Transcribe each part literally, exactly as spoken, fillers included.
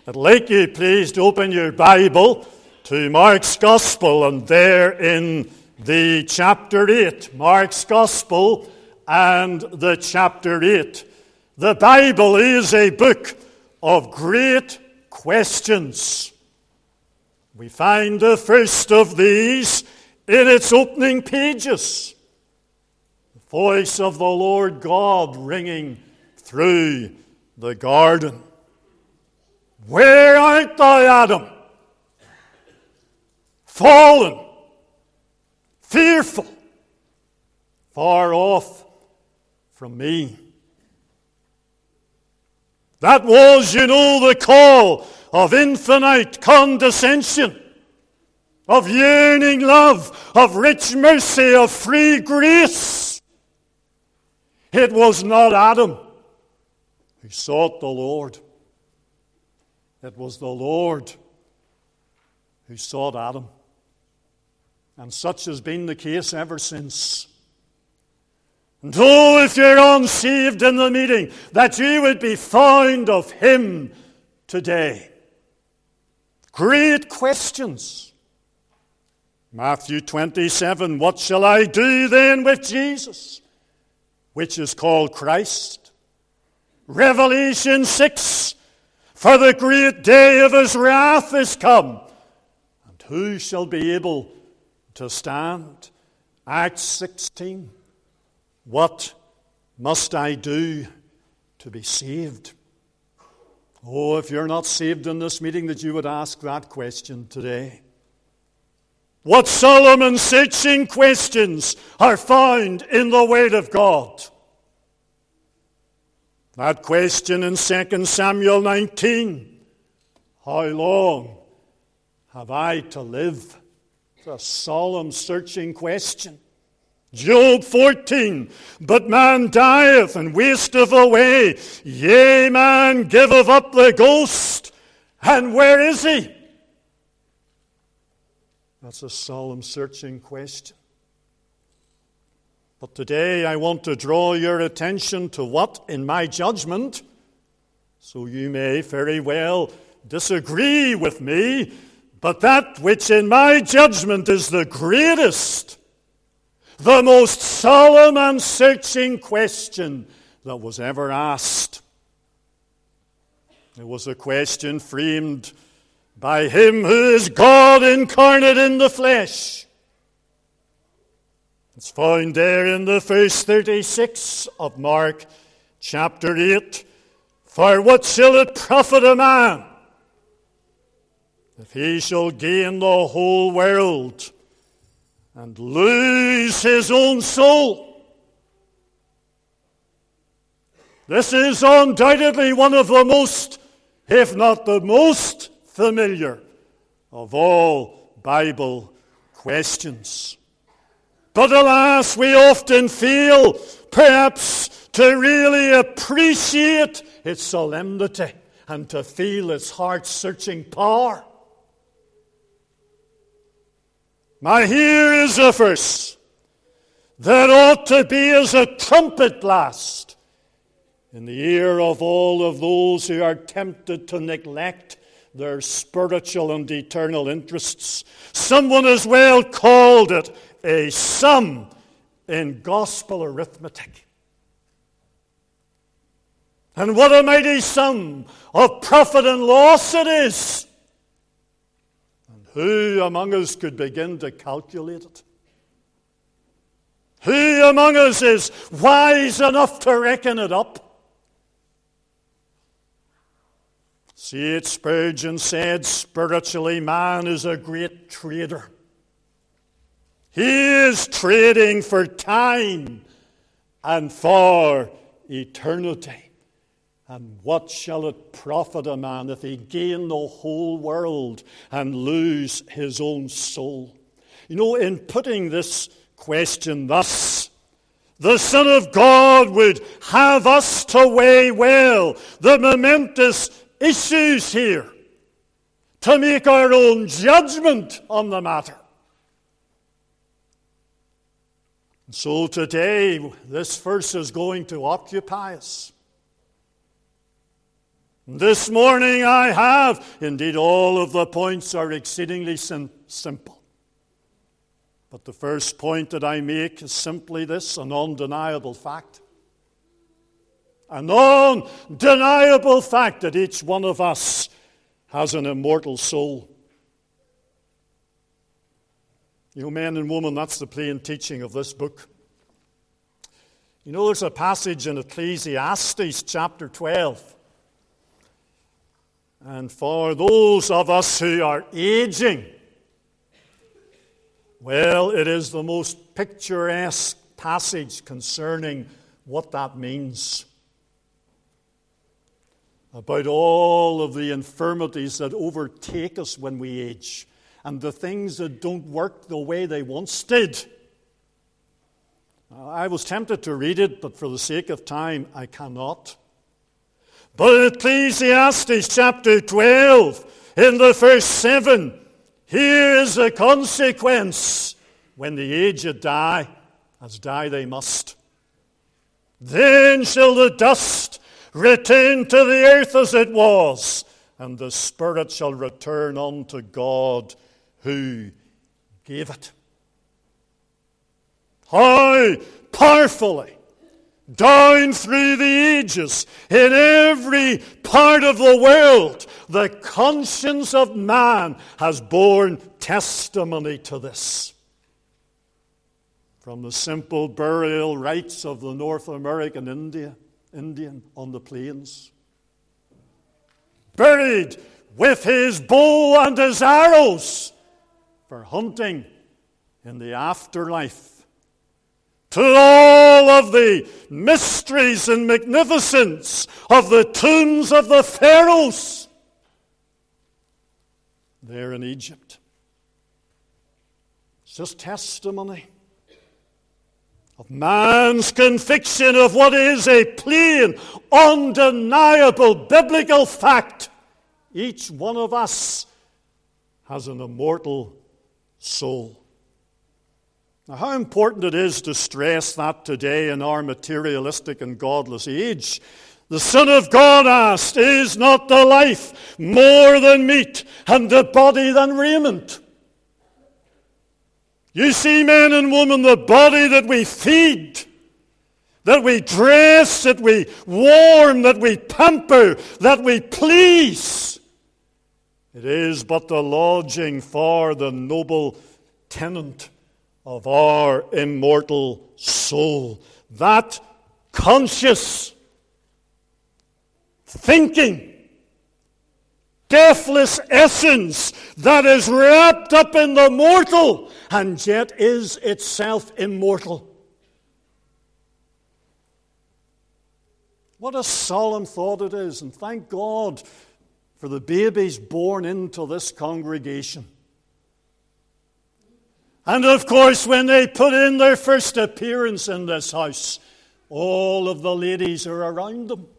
I'd like you please to open your Bible to Mark's Gospel, and there in the chapter eight, Mark's Gospel and the chapter eight. The Bible is a book of great questions. We find the first of these in its opening pages. The voice of the Lord God ringing through the garden. Where art thou, Adam? Fallen, fearful, far off from me. That was, you know, the call of infinite condescension, of yearning love, of rich mercy, of free grace. It was not Adam who sought the Lord. It was the Lord who sought Adam. And such has been the case ever since. And oh, if you're unsaved in the meeting, that you would be found of him today. Great questions. Matthew twenty-seven, what shall I do then with Jesus, which is called Christ? Revelation six, for the great day of his wrath is come, and who shall be able to stand? Acts sixteen, what must I do to be saved? Oh, if you're not saved in this meeting, that you would ask that question today. What solemn and searching questions are found in the Word of God? That question in Second Samuel nineteen, how long have I to live? It's a solemn, searching question. Job fourteen, but man dieth and wasteth away. Yea, man giveth up the ghost. And where is he? That's a solemn, searching question. But today I want to draw your attention to what, in my judgment, so you may very well disagree with me, but that which in my judgment is the greatest, the most solemn and searching question that was ever asked. It was a question framed by him who is God incarnate in the flesh. It's found there in the verse thirty-six of Mark chapter eight. For what shall it profit a man if he shall gain the whole world and lose his own soul? This is undoubtedly one of the most, if not the most, familiar of all Bible questions. But alas, we often fail, perhaps, to really appreciate its solemnity and to feel its heart-searching power. Now here is a verse that ought to be as a trumpet blast in the ear of all of those who are tempted to neglect their spiritual and eternal interests. Someone has well called it a sum in gospel arithmetic. And what a mighty sum of profit and loss it is. And who among us could begin to calculate it? Who among us is wise enough to reckon it up? C H Spurgeon said, spiritually, man is a great trader. He is trading for time and for eternity. And what shall it profit a man if he gain the whole world and lose his own soul? You know, in putting this question thus, the Son of God would have us to weigh well the momentous issues here, to make our own judgment on the matter. So today, this verse is going to occupy us. This morning I have. Indeed, all of the points are exceedingly sim- simple. But the first point that I make is simply this, an undeniable fact. An undeniable fact that each one of us has an immortal soul. You know, men and women, that's the plain teaching of this book. You know, there's a passage in Ecclesiastes chapter twelve. And for those of us who are aging, well, it is the most picturesque passage concerning what that means. About all of the infirmities that overtake us when we age, and the things that don't work the way they once did. I was tempted to read it, but for the sake of time, I cannot. But in Ecclesiastes chapter twelve, in the verse seven, here is the consequence. When the aged die, as die they must, then shall the dust return to the earth as it was, and the spirit shall return unto God who gave it. How powerfully, down through the ages, in every part of the world, the conscience of man has borne testimony to this. From the simple burial rites of the North American India, Indian on the plains, buried with his bow and his arrows for hunting in the afterlife, to all of the mysteries and magnificence of the tombs of the pharaohs there in Egypt. It's just testimony of man's conviction of what is a plain, undeniable biblical fact. Each one of us has an immortal soul. Now, how important it is to stress that today in our materialistic and godless age. The Son of God asked, is not the life more than meat, and the body than raiment? You see, men and women, the body that we feed, that we dress, that we warm, that we pamper, that we please, it is but the lodging for the noble tenant of our immortal soul. That conscious, thinking, deathless essence that is wrapped up in the mortal and yet is itself immortal. What a solemn thought it is, and thank God for the babies born into this congregation. And of course, when they put in their first appearance in this house, all of the ladies are around them.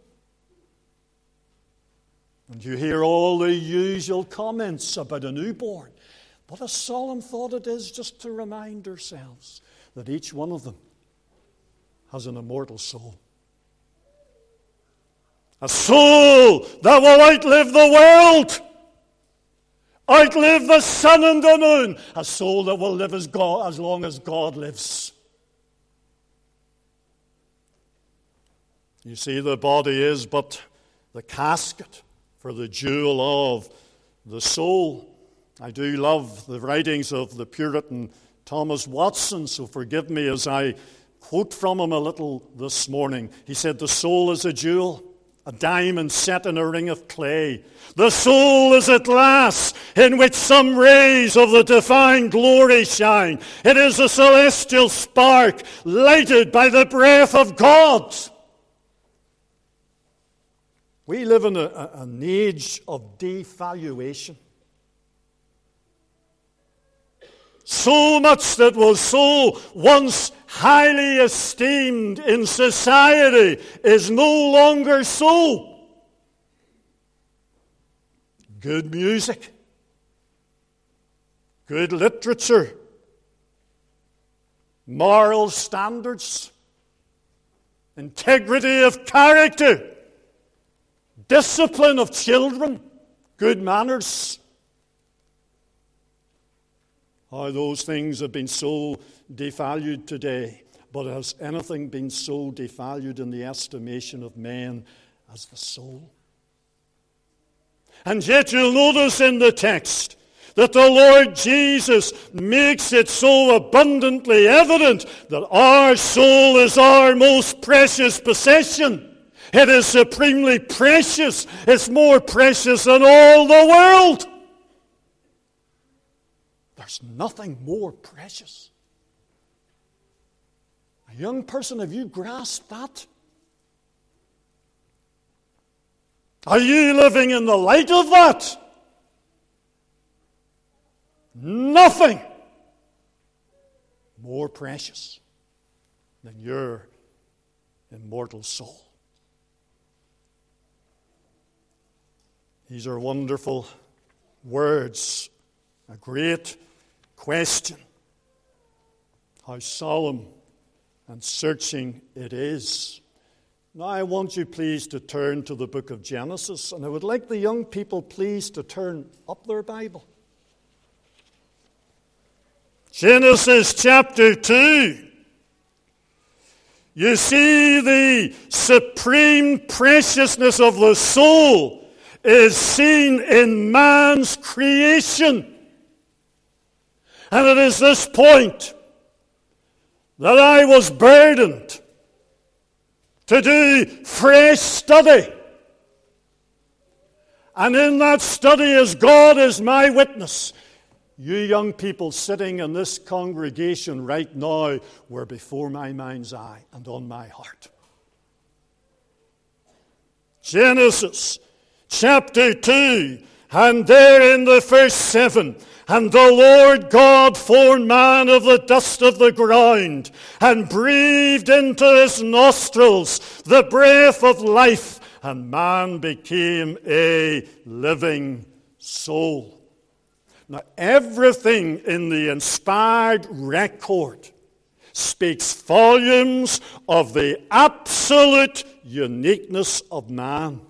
And you hear all the usual comments about a newborn. What a solemn thought it is just to remind ourselves that each one of them has an immortal soul. A soul that will outlive the world, outlive the sun and the moon. A soul that will live as, God, as long as God lives. You see, the body is but the casket for the jewel of the soul. I do love the writings of the Puritan Thomas Watson, so forgive me as I quote from him a little this morning. He said, the soul is a jewel, a diamond set in a ring of clay. The soul is a glass in which some rays of the divine glory shine. It is a celestial spark lighted by the breath of God. We live in a, a, an age of devaluation. So much that was so once highly esteemed in society is no longer so. Good music, good literature, moral standards, integrity of character, discipline of children, good manners. How those things have been so devalued today. But has anything been so devalued in the estimation of men as the soul? And yet you'll notice in the text that the Lord Jesus makes it so abundantly evident that our soul is our most precious possession. It is supremely precious. It's more precious than all the world. There's nothing more precious. A young person, have you grasped that? Are you living in the light of that? Nothing more precious than your immortal soul. These are wonderful words, a great question. How solemn and searching it is. Now I want you please to turn to the book of Genesis, and I would like the young people please to turn up their Bible. Genesis chapter two. You see, the supreme preciousness of the soul is seen in man's creation. And it is this point that I was burdened to do fresh study. And in that study, as God is my witness, you young people sitting in this congregation right now were before my mind's eye and on my heart. Genesis chapter two, and there in the verse seven, and the Lord God formed man of the dust of the ground, and breathed into his nostrils the breath of life, and man became a living soul. Now, everything in the inspired record speaks volumes of the absolute uniqueness of man.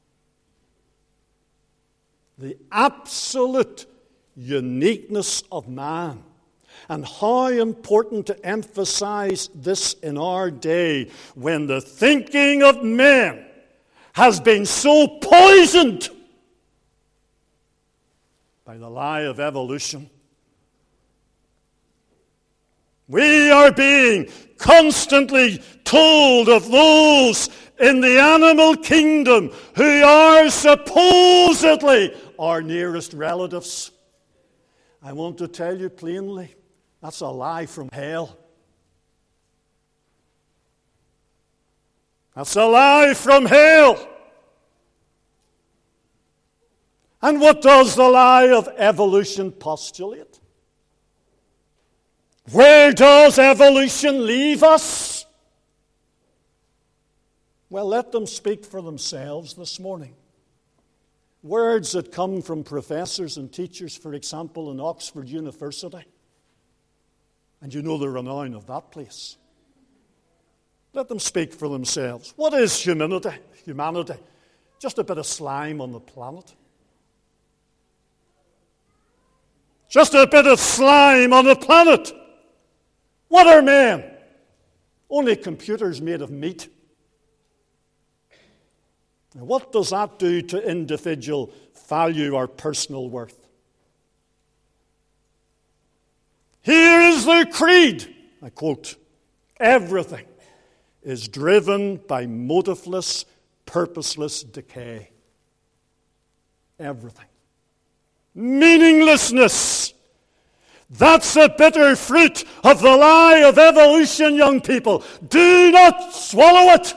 The absolute uniqueness of man. And how important to emphasize this in our day when the thinking of men has been so poisoned by the lie of evolution. We are being constantly told of those in the animal kingdom who are supposedly our nearest relatives. I want to tell you plainly, that's a lie from hell. That's a lie from hell. And what does the lie of evolution postulate? Where does evolution leave us? Well, let them speak for themselves this morning. Words that come from professors and teachers, for example, in Oxford University. And you know the renown of that place. Let them speak for themselves. What is humanity? Humanity? Just a bit of slime on the planet. Just a bit of slime on the planet. What are men? Only computers made of meat. Now, what does that do to individual value or personal worth? Here is the creed. I quote, everything is driven by motiveless, purposeless decay. Everything. Meaninglessness. That's the bitter fruit of the lie of evolution, young people. Do not swallow it.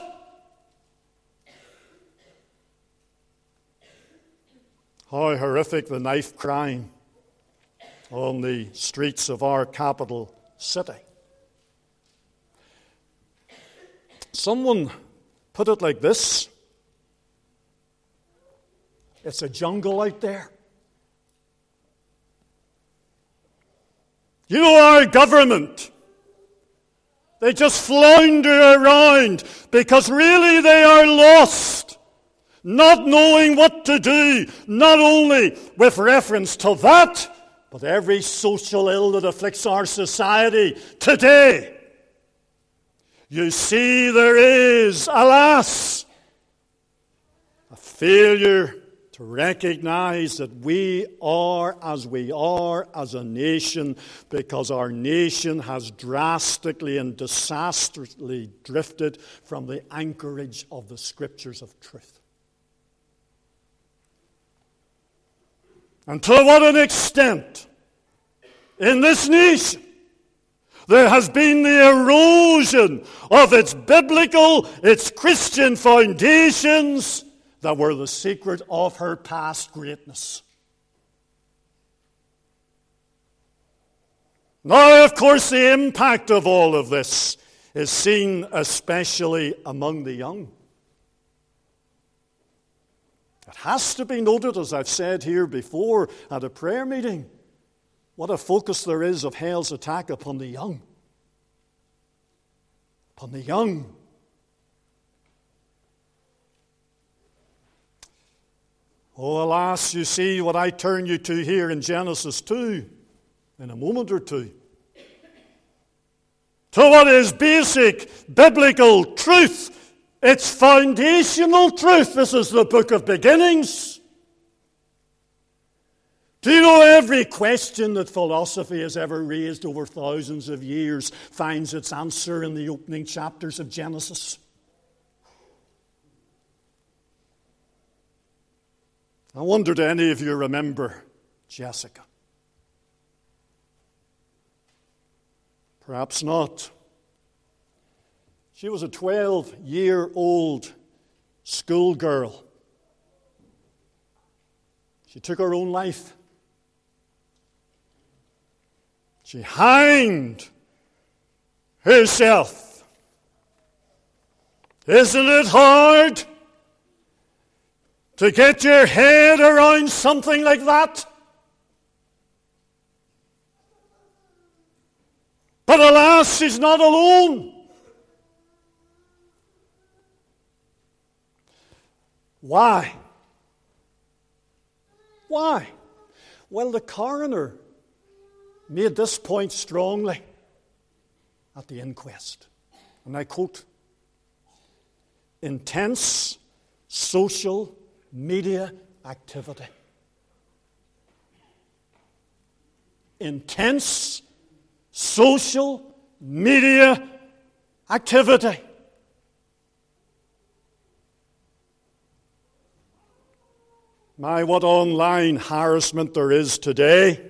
How horrific the knife crime on the streets of our capital city. Someone put it like this: it's a jungle out there. You know, our government, they just flounder around because really they are lost. not knowing what to do, not only with reference to that, but every social ill that afflicts our society today. You see, there is, alas, a failure to recognize that we are as we are as a nation because our nation has drastically and disastrously drifted from the anchorage of the Scriptures of truth. And to what an extent in this nation there has been the erosion of its biblical, its Christian foundations that were the secret of her past greatness. Now, of course, the impact of all of this is seen especially among the young. It has to be noted, as I've said here before at a prayer meeting, what a focus there is of hell's attack upon the young. Upon the young. Oh, alas, you see what I turn you to here in Genesis two in a moment or two. To what is basic biblical truth. It's foundational truth. This is the book of beginnings. Do you know every question that philosophy has ever raised over thousands of years finds its answer in the opening chapters of Genesis? I wonder, do any of you remember Jessica? Perhaps not. She was a twelve-year-old schoolgirl. She took her own life. She hanged herself. Isn't it hard to get your head around something like that? But alas, she's not alone. Why? Why? Well, the coroner made this point strongly at the inquest. And I quote, intense social media activity. Intense social media activity. My, what online harassment there is today.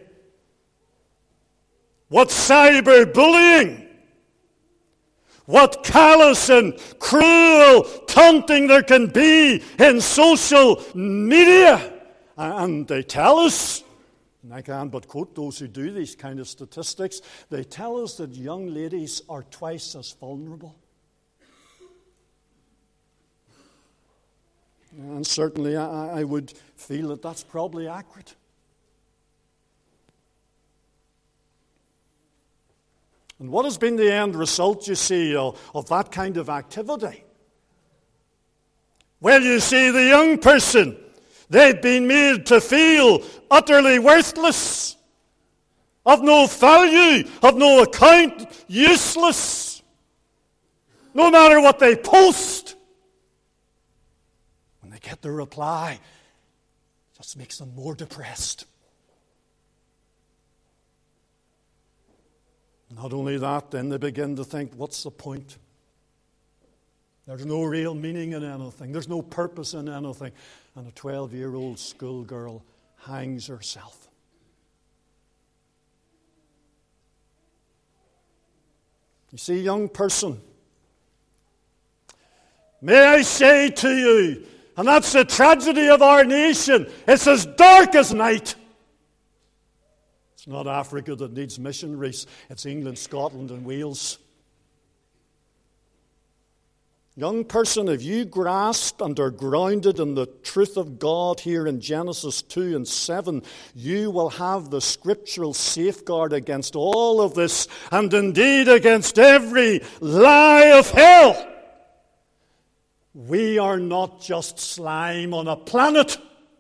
What cyberbullying. What callous and cruel taunting there can be in social media. And they tell us, and I can't but quote those who do these kind of statistics, they tell us that young ladies are twice as vulnerable. And certainly I, I would feel that that's probably accurate. And what has been the end result, you see, of, of that kind of activity? Well, you see, the young person, they've been made to feel utterly worthless, of no value, of no account, useless, no matter what they post. When they get the reply, it just makes them more depressed. Not only that, then they begin to think, what's the point? There's no real meaning in anything. There's no purpose in anything. And a twelve-year-old schoolgirl hangs herself. You see, young person, may I say to you, and that's the tragedy of our nation, it's as dark as night. It's not Africa that needs missionaries. It's England, Scotland, and Wales. Young person, if you grasp and are grounded in the truth of God here in Genesis two and seven, you will have the scriptural safeguard against all of this, and indeed against every lie of hell. we are not just slime on a planet.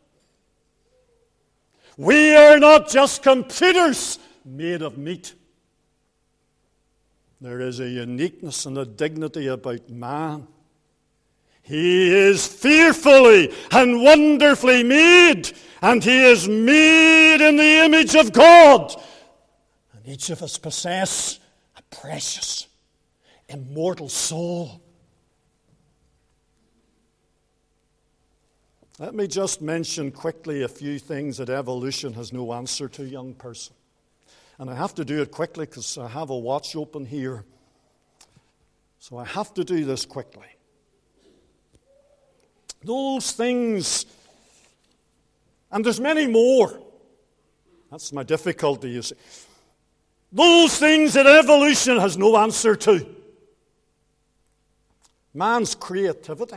We are not just computers made of meat. There is a uniqueness and a dignity about man. He is fearfully and wonderfully made, and he is made in the image of God. And each of us possess a precious, immortal soul. Let me just mention quickly a few things that evolution has no answer to, young person. And I have to do it quickly because I have a watch open here. So I have to do this quickly. Those things, and there's many more. That's my difficulty, you see. Those things that evolution has no answer to. Man's creativity.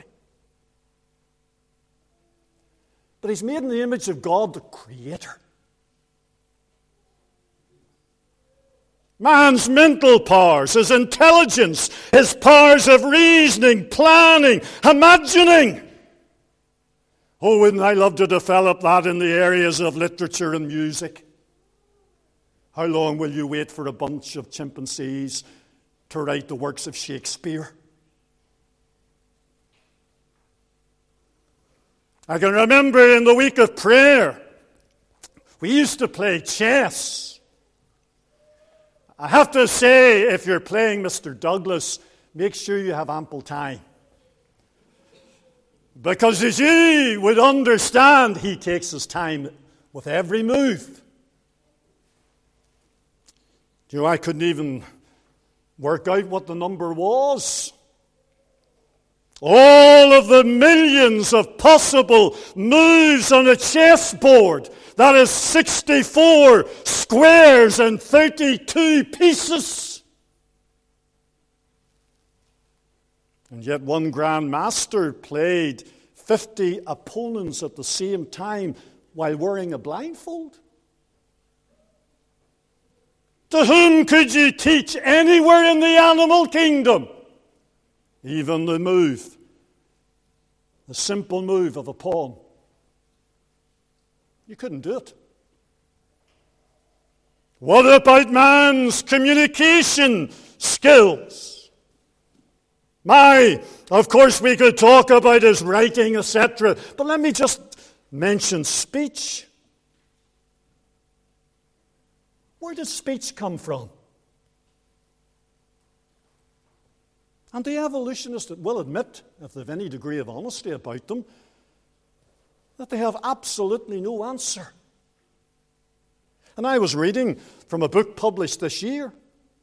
But he's made in the image of God, the Creator. Man's mental powers, his intelligence, his powers of reasoning, planning, imagining. Oh, wouldn't I love to develop that in the areas of literature and music? How long will you wait for a bunch of chimpanzees to write the works of Shakespeare? I can remember in the week of prayer, we used to play chess. I have to say, if you're playing Mister Douglas, make sure you have ample time. Because as you would understand, he takes his time with every move. You know, I couldn't even work out what the number was. All of the millions of possible moves on a chessboard, that is sixty-four squares and thirty-two pieces. And yet one Grand Master played fifty opponents at the same time while wearing a blindfold. To whom could you teach anywhere in the animal kingdom? Even the move, the simple move of a pawn. You couldn't do it. What about man's communication skills? My, of course we could talk about his writing, et cetera, but let me just mention speech. Where did speech come from? And the evolutionists will admit, if they have any degree of honesty about them, that they have absolutely no answer. And I was reading from a book published this year.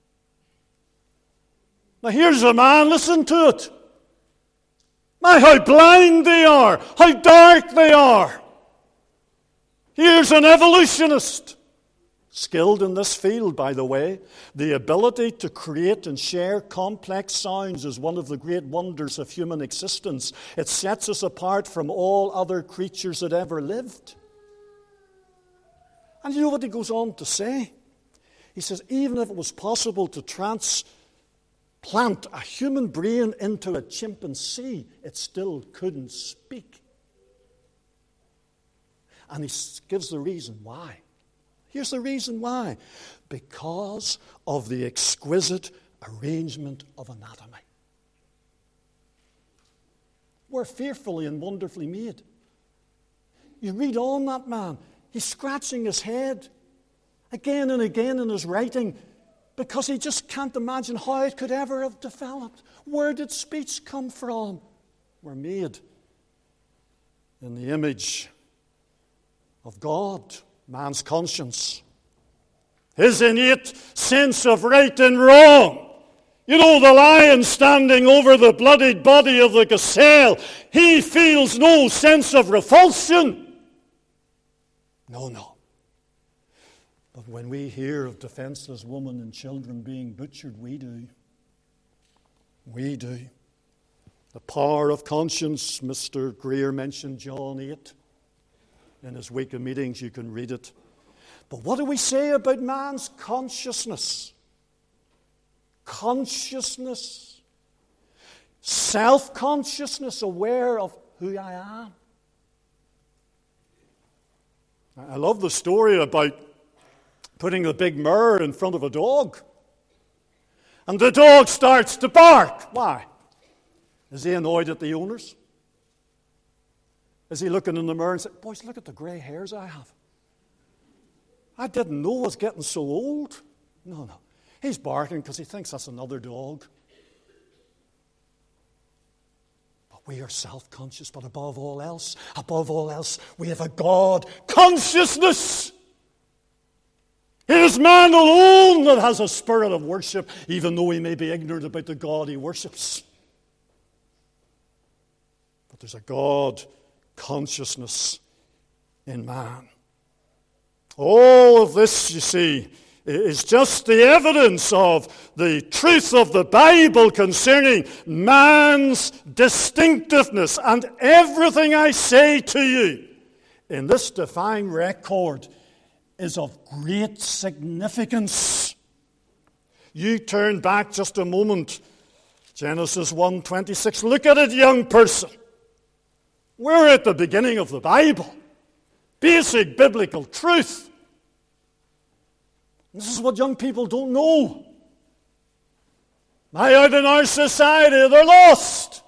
Now here's a man, listen to it. My, how blind they are, how dark they are. Here's an evolutionist. Skilled in this field, by the way. The ability to create and share complex sounds is one of the great wonders of human existence. It sets us apart from all other creatures that ever lived. And you know what he goes on to say? He says, even if it was possible to transplant a human brain into a chimpanzee, it still couldn't speak. And he gives the reason why. Here's the reason why. Because of the exquisite arrangement of anatomy. We're fearfully and wonderfully made. You read on that man. He's scratching his head again and again in his writing because he just can't imagine how it could ever have developed. Where did speech come from? We're made in the image of God. Man's conscience, his innate sense of right and wrong. You know, the lion standing over the bloodied body of the gazelle, he feels no sense of repulsion. No, no. But when we hear of defenseless women and children being butchered, we do. We do. The power of conscience, Mister Greer mentioned John eight. In his week of meetings, you can read it. But what do we say about man's consciousness? Consciousness. self-consciousness, aware of who I am. I love the story about putting a big mirror in front of a dog. And the dog starts to bark. Why? Is he annoyed at the owners? Is he looking in the mirror and saying, boys, look at the grey hairs I have. I didn't know I was getting so old. No, no. He's barking because he thinks that's another dog. But we are self-conscious, but above all else, above all else, we have a God consciousness. It is man alone that has a spirit of worship, even though he may be ignorant about the God he worships. But there's a God consciousness in man. All of this, you see, is just the evidence of the truth of the Bible concerning man's distinctiveness. And everything I say to you in this divine record is of great significance. You turn back just a moment. Genesis one twenty-six. Look at it, young person. We're at the beginning of the Bible. Basic biblical truth. This is what young people don't know. Now out in our society, they're lost.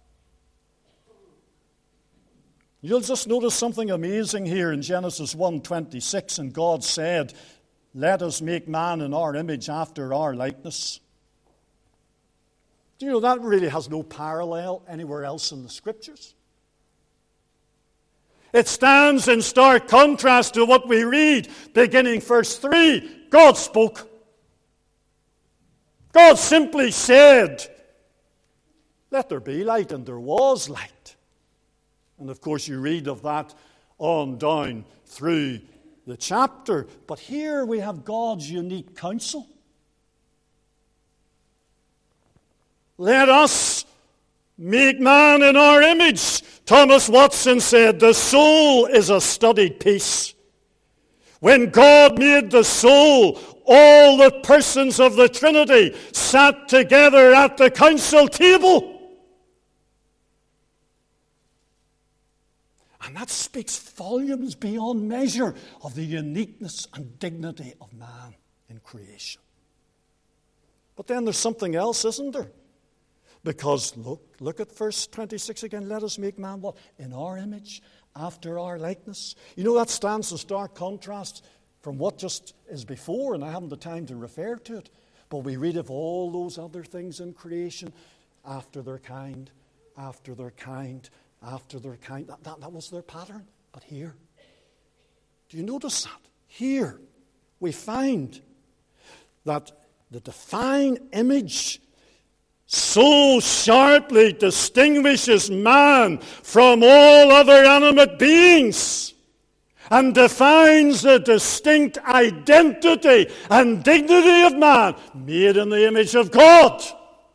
You'll just notice something amazing here in Genesis one twenty-six. And God said, let us make man in our image after our likeness. Do you know that really has no parallel anywhere else in the Scriptures? It stands in stark contrast to what we read beginning verse three. God spoke. God simply said, let there be light, and there was light. And of course you read of that on down through the chapter. But here we have God's unique counsel. Let us make man in our image. Thomas Watson said, the soul is a studied piece. When God made the soul, all the persons of the Trinity sat together at the council table. And that speaks volumes beyond measure of the uniqueness and dignity of man in creation. But then there's something else, isn't there? Because look, look at verse twenty-six again. Let us make man what? In our image, after our likeness. You know, that stands in stark contrast from what just is before, and I haven't the time to refer to it. But we read of all those other things in creation, after their kind, after their kind, after their kind. That, that, that was their pattern. But here, do you notice that? Here, we find that the divine image so sharply distinguishes man from all other animate beings and defines the distinct identity and dignity of man made in the image of God.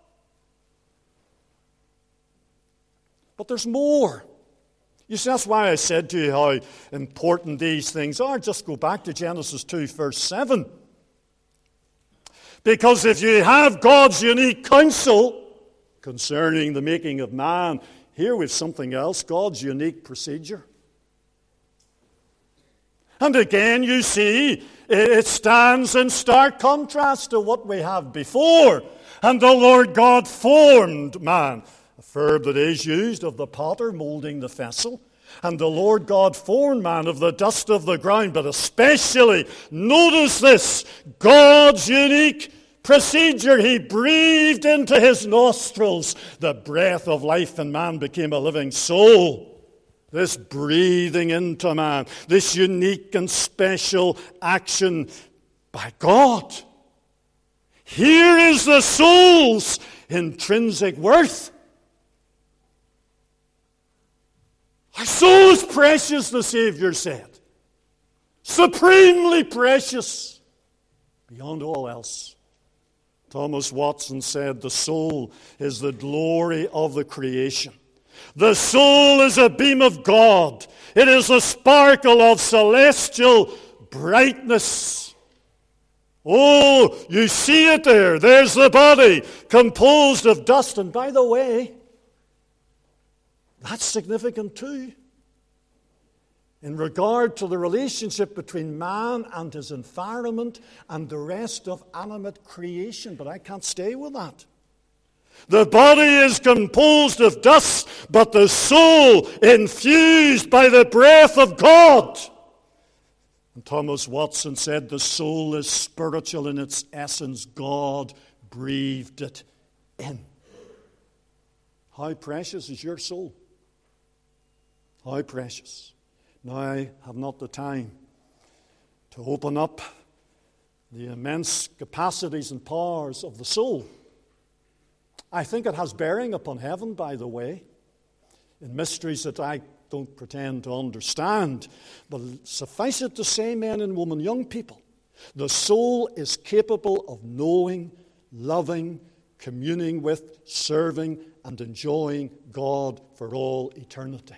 But there's more. You see, that's why I said to you how important these things are. Just go back to Genesis two, verse seven. Because if you have God's unique counsel concerning the making of man, here we've something else, God's unique procedure. And again, you see, it stands in stark contrast to what we have before. And the Lord God formed man, a verb that is used of the potter molding the vessel. And the Lord God formed man of the dust of the ground, but especially, notice this, God's unique procedure. He breathed into his nostrils the breath of life, and man became a living soul. This breathing into man, this unique and special action by God. Here is the soul's intrinsic worth. Our soul is precious, the Savior said. Supremely precious, beyond all else. Thomas Watson said, the soul is the glory of the creation. The soul is a beam of God. It is a sparkle of celestial brightness. Oh, you see it there. There's the body, composed of dust. And by the way, that's significant too, in regard to the relationship between man and his environment and the rest of animate creation. But I can't stay with that. The body is composed of dust, but the soul infused by the breath of God. And Thomas Watson said the soul is spiritual in its essence. God breathed it in. How precious is your soul? How precious. Now I have not the time to open up the immense capacities and powers of the soul. I think it has bearing upon heaven, by the way, in mysteries that I don't pretend to understand. But suffice it to say, men and women, young people, the soul is capable of knowing, loving, communing with, serving, and enjoying God for all eternity.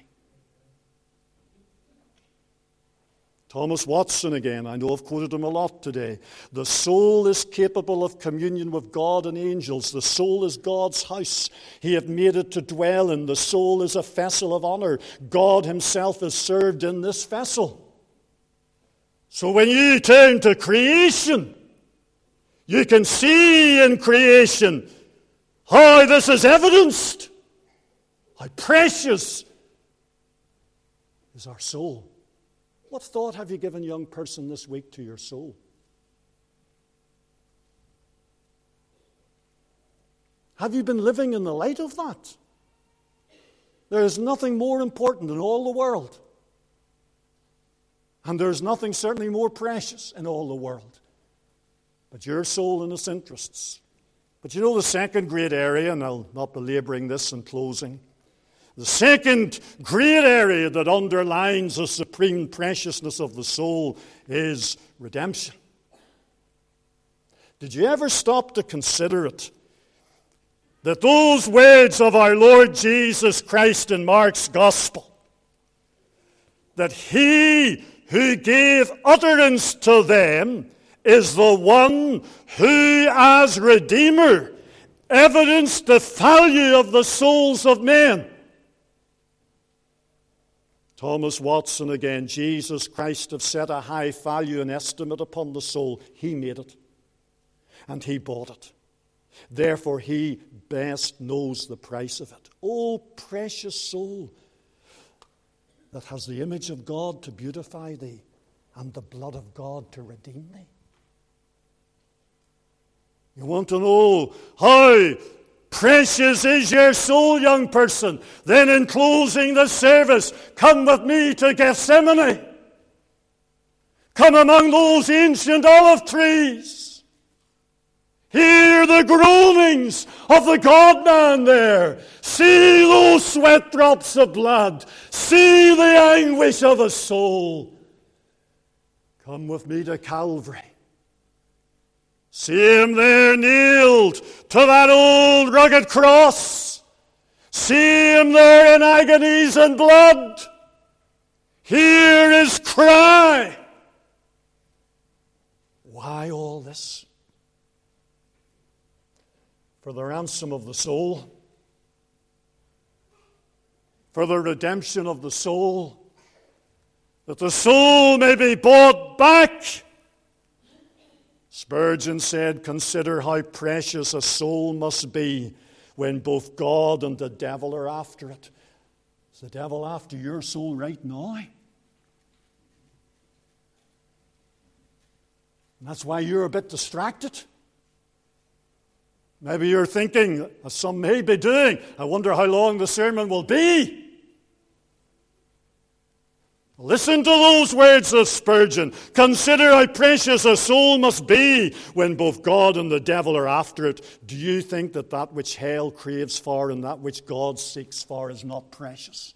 Thomas Watson again, I know I've quoted him a lot today. The soul is capable of communion with God and angels. The soul is God's house. He hath made it to dwell in. The soul is a vessel of honor. God himself is served in this vessel. So when you turn to creation, you can see in creation how this is evidenced. How precious is our soul. What thought have you given, young person, this week to your soul? Have you been living in the light of that? There is nothing more important in all the world. And there is nothing certainly more precious in all the world but your soul and its interests. But you know the second great area, and I'll not belaboring this in closing, the second great area that underlines the supreme preciousness of the soul is redemption. Did you ever stop to consider it? That those words of our Lord Jesus Christ in Mark's Gospel, that he who gave utterance to them is the one who, as Redeemer, evidenced the value of the souls of men. Thomas Watson again, Jesus Christ have set a high value and estimate upon the soul. He made it, and he bought it. Therefore, he best knows the price of it. Oh, precious soul that has the image of God to beautify thee and the blood of God to redeem thee. You want to know how precious is your soul, young person? Then in closing the service, come with me to Gethsemane. Come among those ancient olive trees. Hear the groanings of the God-man there. See those sweat drops of blood. See the anguish of a soul. Come with me to Calvary. See him there nailed to that old rugged cross. See him there in agonies and blood. Hear his cry. Why all this? For the ransom of the soul. For the redemption of the soul. That the soul may be bought back. Spurgeon said, consider how precious a soul must be when both God and the devil are after it. Is the devil after your soul right now? And that's why you're a bit distracted. Maybe you're thinking, as some may be doing, I wonder how long the sermon will be. Listen to those words of Spurgeon. Consider how precious a soul must be when both God and the devil are after it. Do you think that that which hell craves for and that which God seeks for is not precious?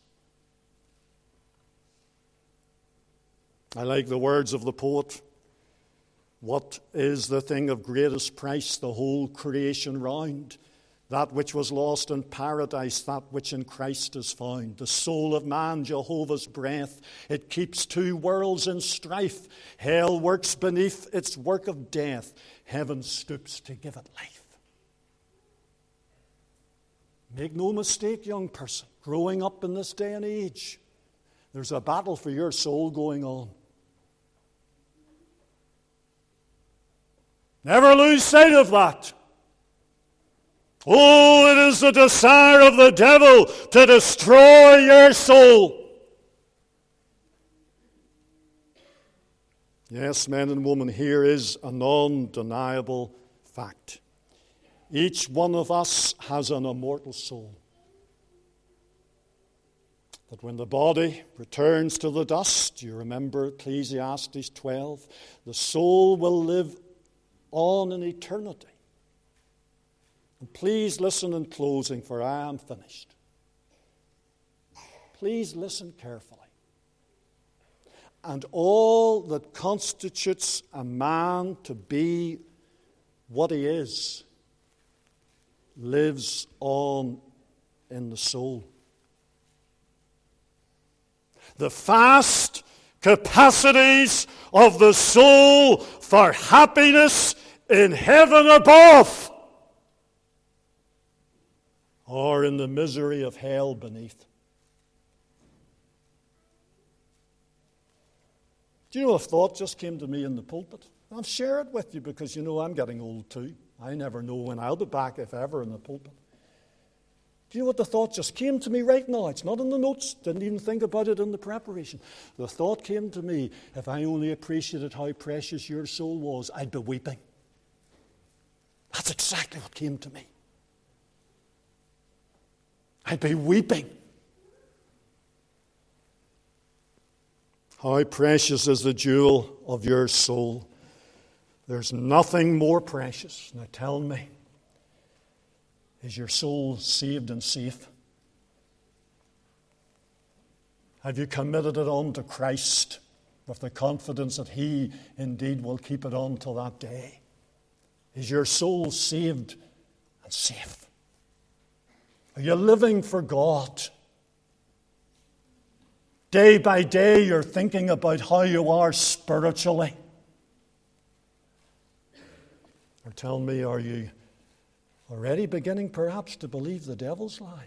I like the words of the poet. What is the thing of greatest price the whole creation round? That which was lost in paradise, that which in Christ is found. The soul of man, Jehovah's breath. It keeps two worlds in strife. Hell works beneath its work of death. Heaven stoops to give it life. Make no mistake, young person, growing up in this day and age, there's a battle for your soul going on. Never lose sight of that. Oh, it is the desire of the devil to destroy your soul. Yes, men and women, here is an undeniable fact. Each one of us has an immortal soul. That when the body returns to the dust, you remember Ecclesiastes twelve, the soul will live on in eternity. And please listen in closing, for I am finished. Please listen carefully. And all that constitutes a man to be what he is lives on in the soul. The vast capacities of the soul for happiness in heaven above or in the misery of hell beneath. Do you know a thought just came to me in the pulpit? I'll share it with you because you know I'm getting old too. I never know when I'll be back, if ever, in the pulpit. Do you know what the thought just came to me right now? It's not in the notes. Didn't even think about it in the preparation. The thought came to me, if I only appreciated how precious your soul was, I'd be weeping. That's exactly what came to me. I'd be weeping. How precious is the jewel of your soul. There's nothing more precious. Now tell me, is your soul saved and safe? Have you committed it on to Christ with the confidence that He indeed will keep it on till that day? Is your soul saved and safe? Are you living for God? Day by day you're thinking about how you are spiritually. Or tell me, are you already beginning perhaps to believe the devil's lie?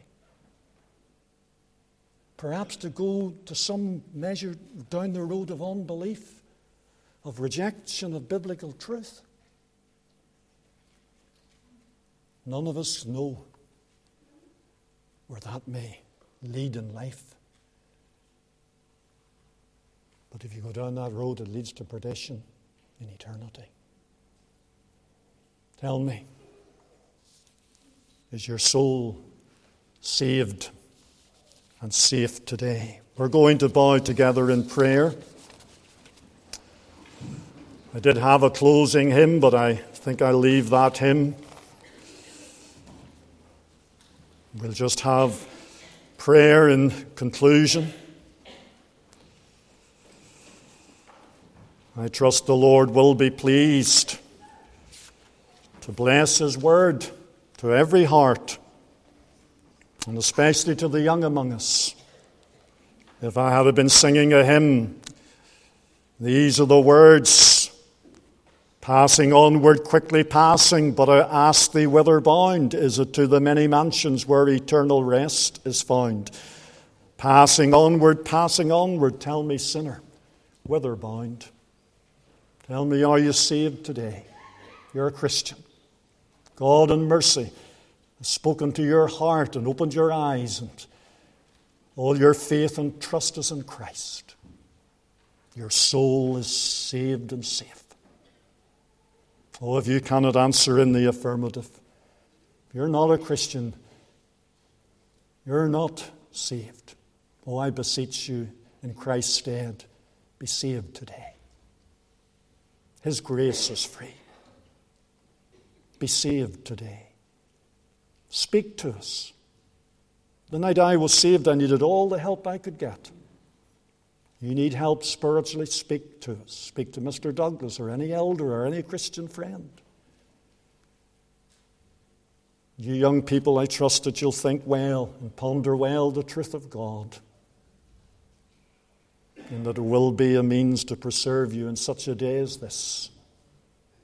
Perhaps to go to some measure down the road of unbelief, of rejection of biblical truth? None of us know where that may lead in life. But if you go down that road, it leads to perdition in eternity. Tell me, is your soul saved and safe today? We're going to bow together in prayer. I did have a closing hymn, but I think I'll leave that hymn. We'll just have prayer in conclusion. I trust the Lord will be pleased to bless His word to every heart, and especially to the young among us. If I had been singing a hymn, these are the words: passing onward, quickly passing, but I ask thee whither bound? Is it to the many mansions where eternal rest is found? Passing onward, passing onward, tell me, sinner, whither bound? Tell me, are you saved today? You're a Christian. God in mercy has spoken to your heart and opened your eyes, and all your faith and trust is in Christ. Your soul is saved and safe. Oh, if you cannot answer in the affirmative, if you're not a Christian, you're not saved. Oh, I beseech you in Christ's stead, be saved today. His grace is free. Be saved today. Speak to us. The night I was saved, I needed all the help I could get. You need help spiritually, speak to us. Speak to Mister Douglas or any elder or any Christian friend. You young people, I trust that you'll think well and ponder well the truth of God, and that it will be a means to preserve you in such a day as this.